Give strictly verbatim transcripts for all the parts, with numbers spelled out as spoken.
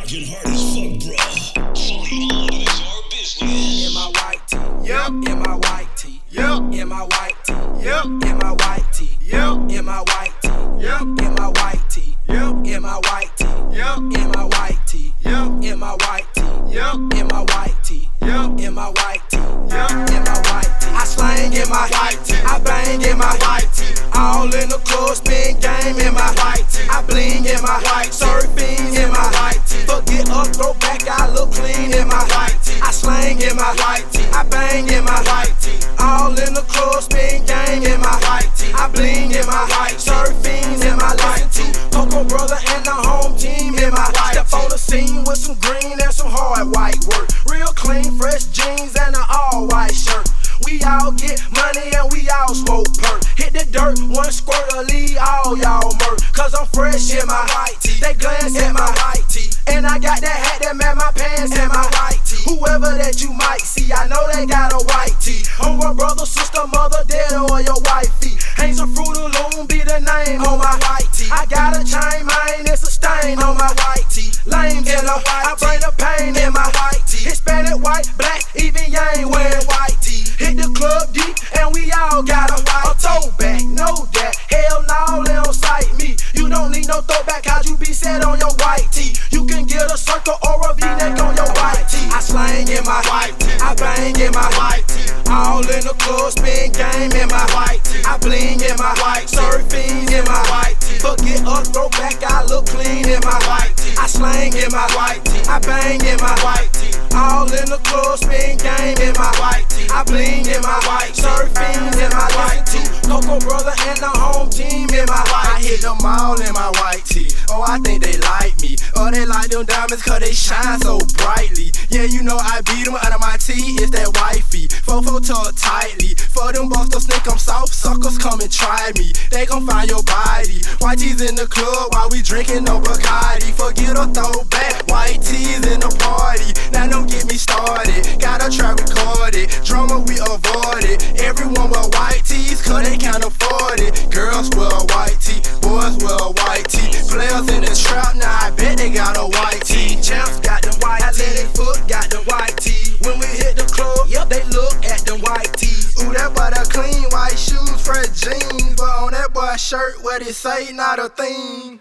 Working hard as fuck, bruh. Falling all of this our business. In my white tee, Yep. in my white tee, Yep. in my white tee, Yep. in my white tee, Yep. in my white tee, Yep. in my white tee, Yep. in my white tee, Yep. in my white tee, Yep. in my white tee, Yep. in my white tee, Yep. in my white tee, Yep. in my white tee. I slang in my White tee. I bang in my White tee. all in the club, spin game in my White tee. I bling in my White tee. surfing in my White tee. forget up, throw back, I look clean in my White tee. I slang in my White tee. I bang in my White tee. all in the club, spin game in my White tee. I bling in my White tee. surfing in my White listen to Coco Brother and the home team in my White step tee. on the scene with some green and some hard white work. Real clean, fresh jeans and an all white shirt. We all get money and we all smoke perk. Hit the dirt, one squirt or leave all y'all murk. Cause I'm fresh in my white tee. They glance at my white tee. And I got that hat that match my pants and my white tee. Whoever that you might see, I know they got a white tee. On my brother, sister, mother, dad, or your wifey. Hangs of Fruit of Loom be the name on my white tee. I got a chain, mine, it's a stain on my white tee. Lame in a I bring the pain in my white tee. Hispanic, white, black, even yang wearing white tee. Hit the club deep and we all got a white a throwback, know that. Hell no, they don't sight me. You don't need no throwback, cause you be set on your white tee. You can get a circle or a V-neck on your white tee. I slang in my White tee. I bang in my White tee. all in the club, spin game in my White tee. I bling in my White tee. surfing in my White tee. forget up, throw back, I look clean in my White tee. I slang in my White tee. I bang in my White tee. all in the club, spin game in my White tee. I bling in my White tee. surfing in my White listen to Coco Brother and the home team in my I hit them all in my white tee. Oh, I think they like me. Oh, they like them diamonds cause they shine so brightly. Yeah, you know I beat them under my tee. It's that wifey. Fofo tuck tightly. For them busters think I'm soft. Suckers come and try me. They gon' find your body. White tees in the club while we drinking no Bacardi. Forget a throwback. White tees in the party. Now don't get me started. Got a track recorded. Drama we avoided. Everyone wear white tees cause they can't afford it. Girls wear a white tee. Boys wear a white tee. Players in the trap now I bet they got a white tee. Champs got them white Athletic foot got them white tee. When we hit the club, yep, they look at them white tees. Ooh, that boy that clean white shoes, fresh jeans. But on that boy shirt, what it say, not a thing.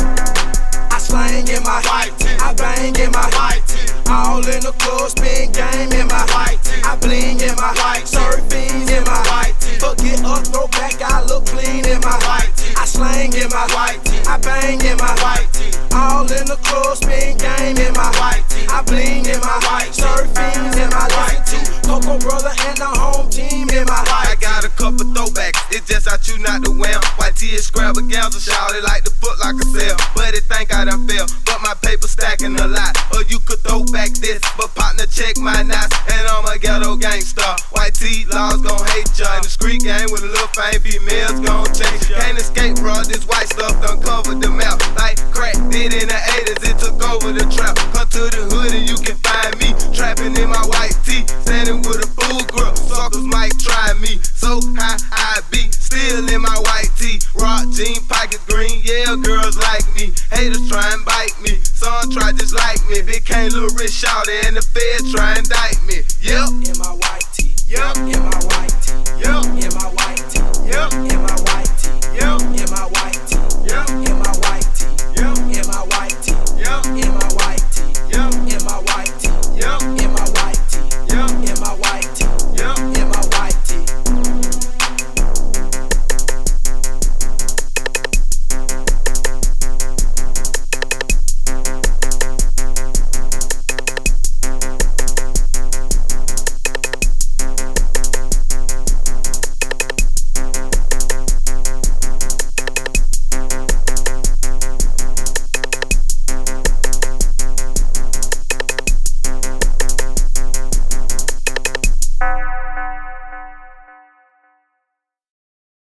I slang in my White tee. I bang in my White tee. all in the club, spin game in my White tee. I bling in my White tee. surfing in my White tee. forget up, throw back, I look clean in my White tee. I slang in my White tee. I bang in my White tee. all in the club, spin game in my White tee. I bling in my White tee. surfing in my White listen to Coco Brother and the home team in my I got a couple throwbacks, it's just I choose not to wear 'em. White tee extravaganza, shout it like the foot like a sale. But it think I done fell, but my paper stacking a lot. Or you could throw back this, but partner check my knots, and I'm a ghetto gangster. White tee laws gon' hate ya, in the street game with a little fame, females gon' chase ya. Can't escape, bro, this white stuff done covered the map. Like crack did in the eighties, it took over the trap. Come to the hood and you can find me trapping in my white tee, standing with a full grip. Suckers might try me, so high I be still in my white tee. Rock jean pockets green, yeah, girls like me. Haters try and bite me, some try just like me. Big Kane, little rich shouty, and the feds try and indict me. Yep. in my